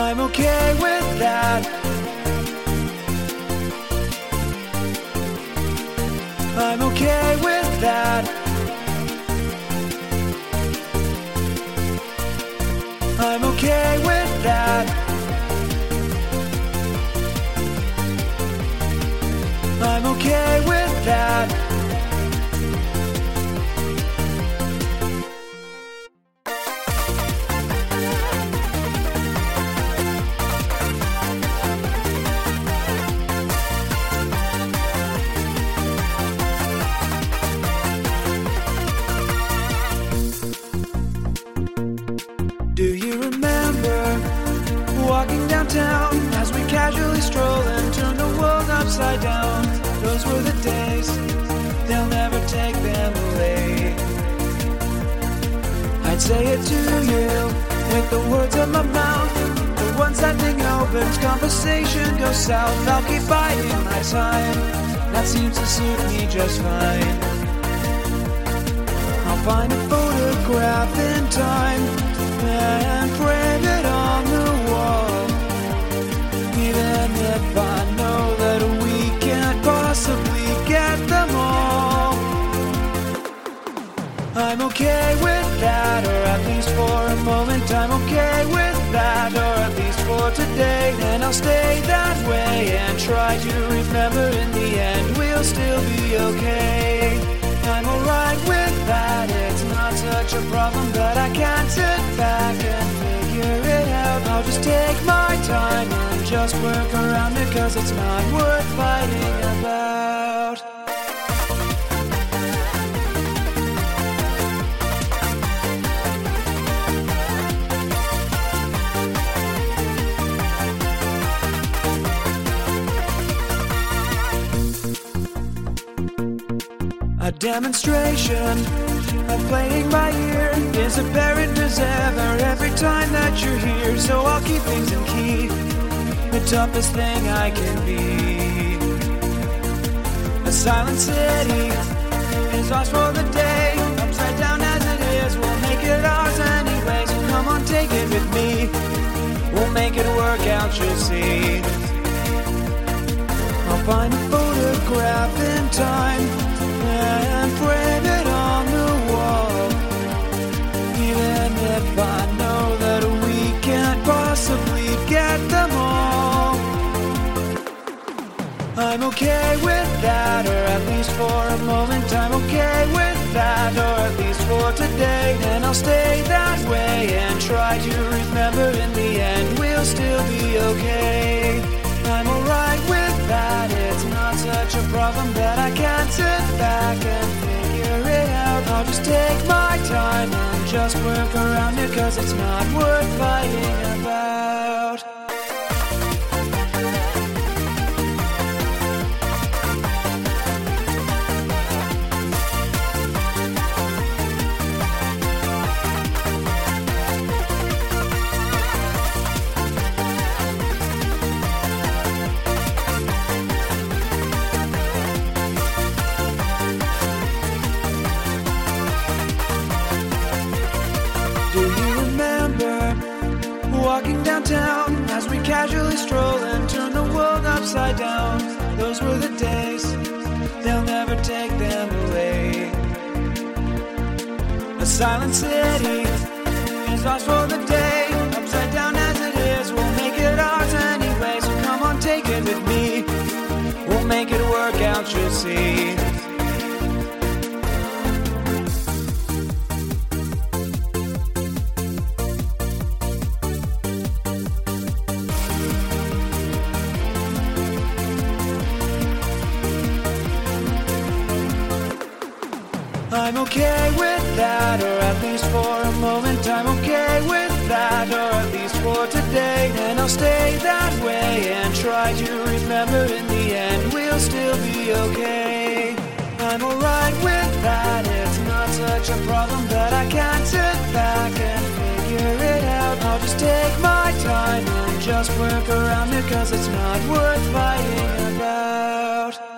I'm okay with that. I'm okay with that. I'm okay with that. I'm okay with that. Do you remember walking downtown as we casually stroll and turn the world upside down? Those were the days, they'll never take them away. I'd say it to you with the words of my mouth, but once that thing opens, conversation goes south. I'll keep biding my time, that seems to suit me just fine. I'll find a photograph in time and frame it on the wall, even if I know that we can't possibly get them all. I'm okay with that, or at least for a moment I'm okay with that, or at least for today. And I'll stay that way and try to remember in the end we'll still be okay. I'm alright with that, it's not such a problem that I can't sit back and figure it out. I'll just take my time and just work around it, 'cause it's not worth fighting about. A demonstration of playing by ear is apparent as ever every time that you're here. So I'll keep things in key, the toughest thing I can be. A silent city is ours for the day, upside down as it is, we'll make it ours anyway. So come on, take it with me, we'll make it work out, you'll see. I'll find a photograph in time and frame it on the wall, even if I know that we can't possibly get them all. I'm okay with that, or at least for a moment I'm okay with that, or at least for today. And I'll stay that way and try to remember in the end we'll still be okay. I'm alright with that, it's not such a problem that I can't sit back and figure it out. I'll just take my time and just work around it, 'cause it's not worth fighting about. Do you remember walking downtown as we casually stroll and turn the world upside down? Those were the days, they'll never take them away. A silent city is ours for the day, upside down as it is, we'll make it ours anyway. So come on, take it with me, we'll make it work out, you'll see. I'm okay with that, or at least for a moment I'm okay with that, or at least for today. And I'll stay that way and try to remember in the end we'll still be okay. I'm alright with that, it's not such a problem that I can't sit back and figure it out. I'll just take my time and just work around it, 'cause it's not worth fighting about.